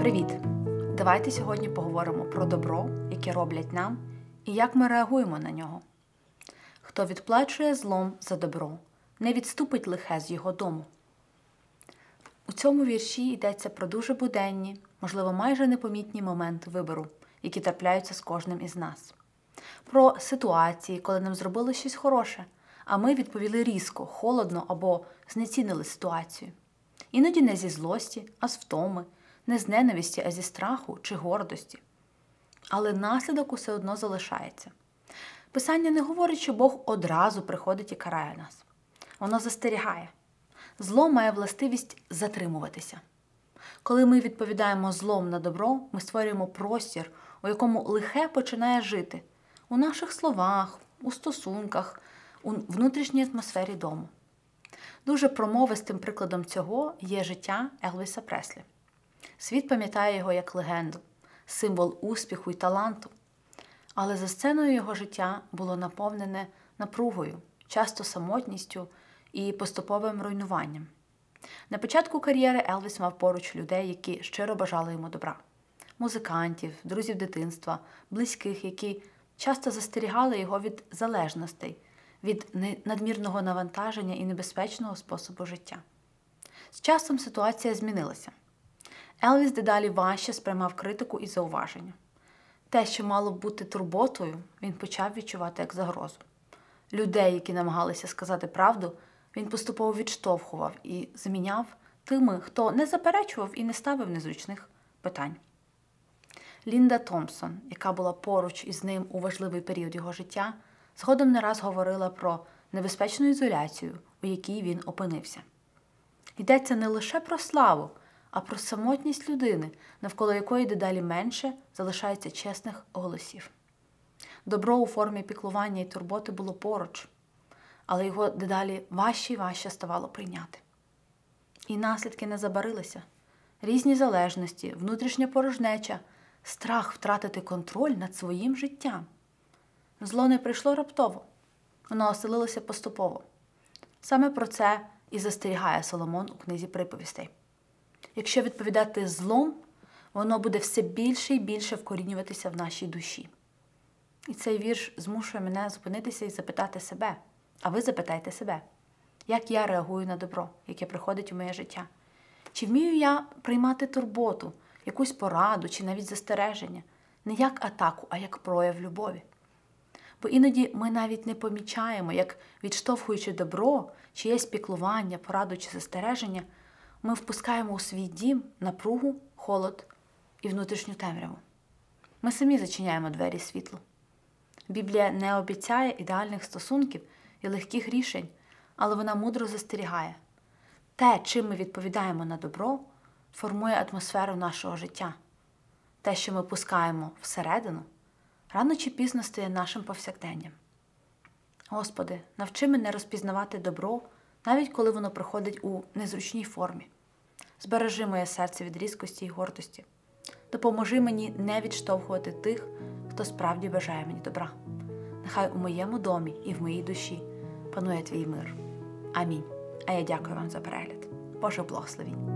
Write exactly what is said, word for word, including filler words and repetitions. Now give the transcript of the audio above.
Привіт! Давайте сьогодні поговоримо про добро, яке роблять нам, і як ми реагуємо на нього. Хто відплачує злом за добро, не відступить лихе з його дому. У цьому вірші йдеться про дуже буденні, можливо, майже непомітні моменти вибору, які трапляються з кожним із нас. Про ситуації, коли нам зробили щось хороше, а ми відповіли різко, холодно або знецінили ситуацію. Іноді не зі злості, а з втоми, не з ненависті, а зі страху чи гордості. Але наслідок усе одно залишається. Писання не говорить, що Бог одразу приходить і карає нас. Воно застерігає. Зло має властивість затримуватися. Коли ми відповідаємо злом на добро, ми створюємо простір, у якому лихе починає жити. У наших словах, у стосунках, у внутрішній атмосфері дому. Дуже промовистим прикладом цього є життя Елвіса Преслі. Світ пам'ятає його як легенду, символ успіху і таланту. Але за сценою його життя було наповнене напругою, часто самотністю і поступовим руйнуванням. На початку кар'єри Елвіс мав поруч людей, які щиро бажали йому добра. Музикантів, друзів дитинства, близьких, які часто застерігали його від залежностей, від надмірного навантаження і небезпечного способу життя. З часом ситуація змінилася. Елвіс дедалі важче сприймав критику і зауваження. Те, що мало б бути турботою, він почав відчувати як загрозу. Людей, які намагалися сказати правду, він поступово відштовхував і заміняв тими, хто не заперечував і не ставив незручних питань. Лінда Томпсон, яка була поруч із ним у важливий період його життя, згодом не раз говорила про небезпечну ізоляцію, у якій він опинився. Йдеться не лише про славу, а про самотність людини, навколо якої дедалі менше залишається чесних голосів. Добро у формі піклування і турботи було поруч, але його дедалі важче і важче ставало прийняти. І наслідки не забарилися. Різні залежності, внутрішня порожнеча, страх втратити контроль над своїм життям. Зло не прийшло раптово, воно оселилося поступово. Саме про це і застерігає Соломон у книзі приповістей. Якщо відповідати злом, воно буде все більше і більше вкорінюватися в нашій душі. І цей вірш змушує мене зупинитися і запитати себе. А ви запитайте себе, як я реагую на добро, яке приходить у моє життя? Чи вмію я приймати турботу, якусь пораду чи навіть застереження? Не як атаку, а як прояв любові. Бо іноді ми навіть не помічаємо, як відштовхуючи добро, чиєсь піклування, пораду чи застереження, ми впускаємо у свій дім напругу, холод і внутрішню темряву. Ми самі зачиняємо двері світлу. Біблія не обіцяє ідеальних стосунків і легких рішень, але вона мудро застерігає. Те, чим ми відповідаємо на добро, формує атмосферу нашого життя. Те, що ми пускаємо всередину, рано чи пізно стає нашим повсякденням. Господи, навчи мене розпізнавати добро, навіть коли воно приходить у незручній формі. Збережи моє серце від різкості й гордості. Допоможи мені не відштовхувати тих, хто справді бажає мені добра. Нехай у моєму домі і в моїй душі панує Твій мир. Амінь. А я дякую вам за перегляд. Боже благословінь.